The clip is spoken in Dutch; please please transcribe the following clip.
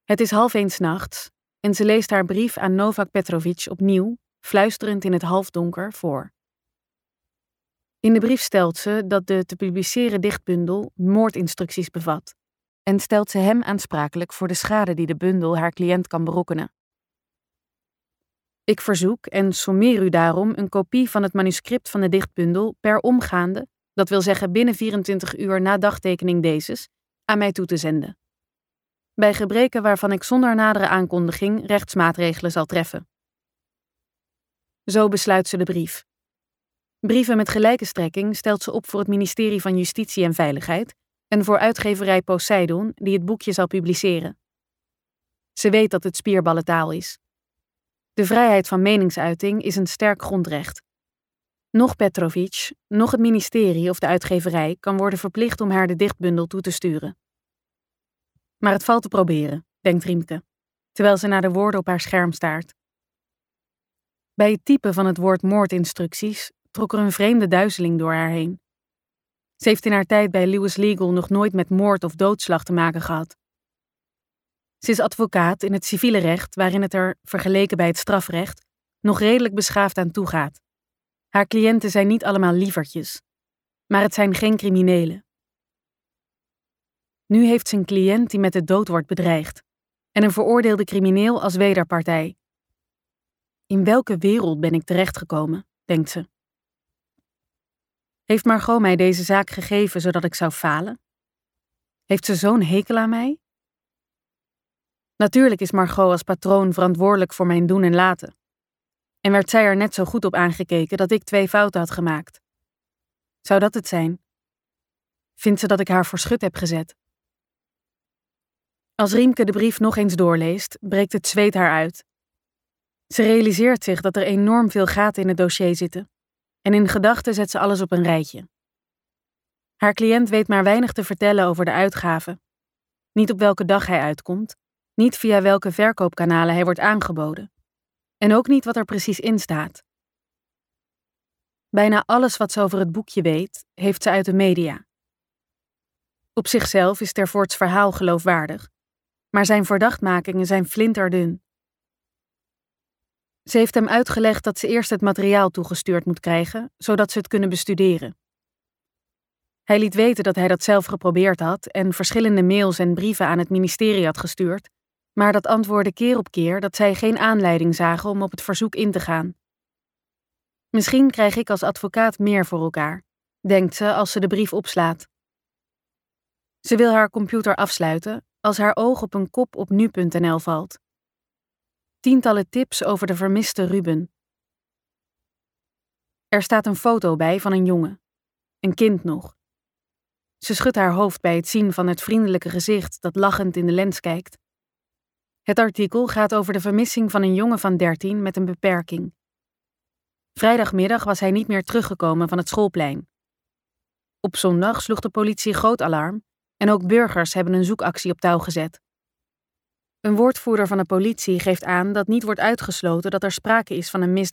Het is 1:30 'nachts en ze leest haar brief aan Novak Petrovic opnieuw, fluisterend in het halfdonker, voor. In de brief stelt ze dat de te publiceren dichtbundel moordinstructies bevat en stelt ze hem aansprakelijk voor de schade die de bundel haar cliënt kan berokkenen. Ik verzoek en sommeer u daarom een kopie van het manuscript van de dichtbundel per omgaande, dat wil zeggen binnen 24 uur na dagtekening dezes, aan mij toe te zenden. Bij gebreken waarvan ik zonder nadere aankondiging rechtsmaatregelen zal treffen. Zo besluit ze de brief. Brieven met gelijke strekking stelt ze op voor het ministerie van Justitie en Veiligheid en voor uitgeverij Poseidon, die het boekje zal publiceren. Ze weet dat het spierballentaal is. De vrijheid van meningsuiting is een sterk grondrecht. Noch Petrovic, noch het ministerie of de uitgeverij kan worden verplicht om haar de dichtbundel toe te sturen. Maar het valt te proberen, denkt Riemke, terwijl ze naar de woorden op haar scherm staart. Bij het typen van het woord moordinstructies trok er een vreemde duizeling door haar heen. Ze heeft in haar tijd bij Lewis Legal nog nooit met moord of doodslag te maken gehad. Ze is advocaat in het civiele recht, waarin het er, vergeleken bij het strafrecht, nog redelijk beschaafd aan toegaat. Haar cliënten zijn niet allemaal lievertjes, maar het zijn geen criminelen. Nu heeft ze een cliënt die met de dood wordt bedreigd en een veroordeelde crimineel als wederpartij. In welke wereld ben ik terechtgekomen, denkt ze. Heeft Margot mij deze zaak gegeven zodat ik zou falen? Heeft ze zo'n hekel aan mij? Natuurlijk is Margot als patroon verantwoordelijk voor mijn doen en laten. En werd zij er net zo goed op aangekeken dat ik 2 fouten had gemaakt. Zou dat het zijn? Vindt ze dat ik haar voor schut heb gezet? Als Riemke de brief nog eens doorleest, breekt het zweet haar uit. Ze realiseert zich dat er enorm veel gaten in het dossier zitten. En in gedachten zet ze alles op een rijtje. Haar cliënt weet maar weinig te vertellen over de uitgaven. Niet op welke dag hij uitkomt, niet via welke verkoopkanalen hij wordt aangeboden. En ook niet wat er precies in staat. Bijna alles wat ze over het boekje weet, heeft ze uit de media. Op zichzelf is Tervoorts verhaal geloofwaardig, maar zijn verdachtmakingen zijn flinterdun. Ze heeft hem uitgelegd dat ze eerst het materiaal toegestuurd moet krijgen, zodat ze het kunnen bestuderen. Hij liet weten dat hij dat zelf geprobeerd had en verschillende mails en brieven aan het ministerie had gestuurd, maar dat antwoordde keer op keer dat zij geen aanleiding zagen om op het verzoek in te gaan. Misschien krijg ik als advocaat meer voor elkaar, denkt ze als ze de brief opslaat. Ze wil haar computer afsluiten als haar oog op een kop op nu.nl valt. Tientallen tips over de vermiste Ruben. Er staat een foto bij van een jongen. Een kind nog. Ze schudt haar hoofd bij het zien van het vriendelijke gezicht dat lachend in de lens kijkt. Het artikel gaat over de vermissing van een jongen van 13 met een beperking. Vrijdagmiddag was hij niet meer teruggekomen van het schoolplein. Op zondag sloeg de politie groot alarm en ook burgers hebben een zoekactie op touw gezet. Een woordvoerder van de politie geeft aan dat niet wordt uitgesloten dat er sprake is van een misdrijf.